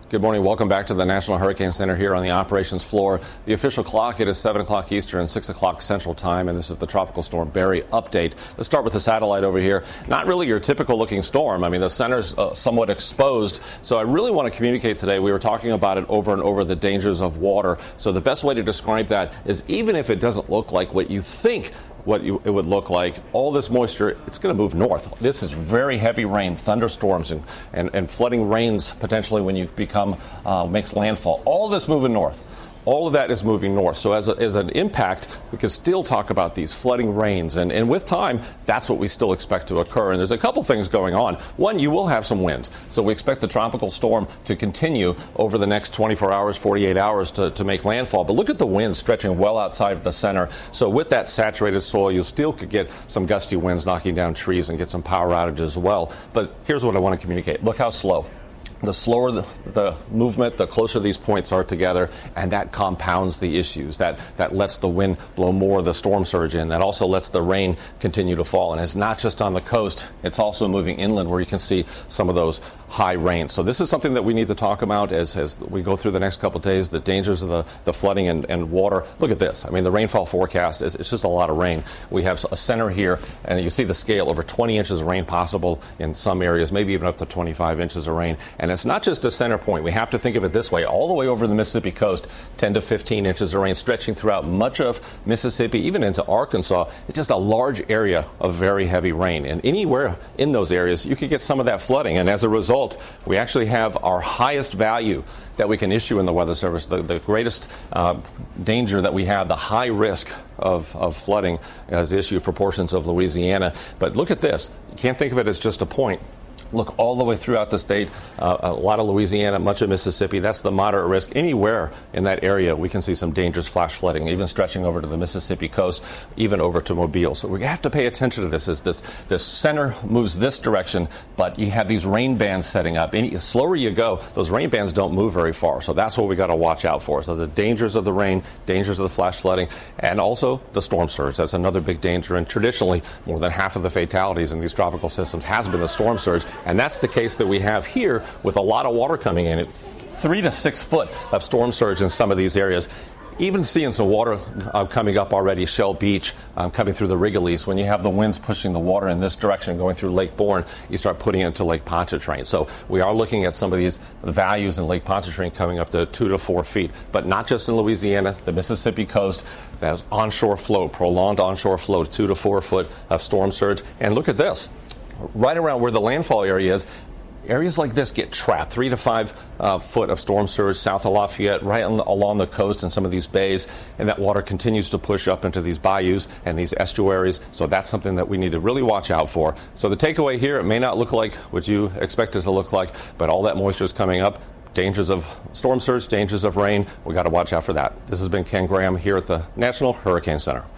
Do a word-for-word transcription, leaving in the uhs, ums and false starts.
Good morning. Welcome back to the National Hurricane Center here on the operations floor. The official clock, it is seven o'clock Eastern, six o'clock Central Time, and this is the Tropical Storm Barry update. Let's start with the satellite over here. Not really your typical looking storm. I mean, the center's uh, somewhat exposed, so I really want to communicate today. We were talking about it over and over, the dangers of water. So the best way to describe that is, even if it doesn't look like what you think what you, it would look like, all this moisture, it's going to move north. This is very heavy rain, thunderstorms, and, and, and flooding rains potentially when you become, uh, makes landfall. All this moving north. All of that is moving north. So as, a, as an impact, we can still talk about these flooding rains. And, and with time, that's what we still expect to occur. And there's a couple things going on. One, you will have some winds. So we expect the tropical storm to continue over the next twenty-four hours, forty-eight hours to, to make landfall. But look at the wind stretching well outside of the center. So with that saturated soil, you still could get some gusty winds knocking down trees and get some power outages as well. But here's what I want to communicate. Look how slow. The slower the, the movement, the closer these points are together, and that compounds the issues. That that lets the wind blow more of the storm surge in. That also lets the rain continue to fall. And it's not just on the coast. It's also moving inland where you can see some of those high rains. So this is something that we need to talk about as, as we go through the next couple of days, the dangers of the, the flooding and, and water. Look at this. I mean, the rainfall forecast, is it's just a lot of rain. We have a center here, and you see the scale, over twenty inches of rain possible in some areas, maybe even up to twenty-five inches of rain. And it's not just a center point. We have to think of it this way. All the way over the Mississippi coast, ten to fifteen inches of rain stretching throughout much of Mississippi, even into Arkansas. It's just a large area of very heavy rain. And anywhere in those areas, you could get some of that flooding. And as a result, we actually have our highest value that we can issue in the Weather Service, the, the greatest uh, danger that we have, the high risk of, of flooding as issued for portions of Louisiana. But look at this. You can't think of it as just a point. Look all the way throughout the state, uh, a lot of Louisiana, much of Mississippi. That's the moderate risk. Anywhere in that area, we can see some dangerous flash flooding, even stretching over to the Mississippi coast, even over to Mobile. So we have to pay attention to this as this, this center moves this direction, but you have these rain bands setting up. Any slower you go, those rain bands don't move very far. So that's what we got to watch out for. So the dangers of the rain, dangers of the flash flooding, and also the storm surge. That's another big danger. And traditionally, more than half of the fatalities in these tropical systems has been the storm surge. And that's the case that we have here with a lot of water coming in. It's three to six foot of storm surge in some of these areas. Even seeing some water uh, coming up already, Shell Beach, um, coming through the Rigolets. When you have the winds pushing the water in this direction, going through Lake Borgne, you start putting it into Lake Pontchartrain. So we are looking at some of these values in Lake Pontchartrain coming up to two to four feet. But not just in Louisiana, the Mississippi coast, that's onshore flow, prolonged onshore flow, two to four foot of storm surge. And look at this. Right around where the landfall area is, areas like this get trapped. Three to five uh, foot of storm surge south of Lafayette, right on the, along the coast in some of these bays, and that water continues to push up into these bayous and these estuaries. So that's something that we need to really watch out for. So the takeaway here, it may not look like what you expect it to look like, but all that moisture is coming up. Dangers of storm surge, dangers of rain. We got to watch out for that. This has been Ken Graham here at the National Hurricane Center.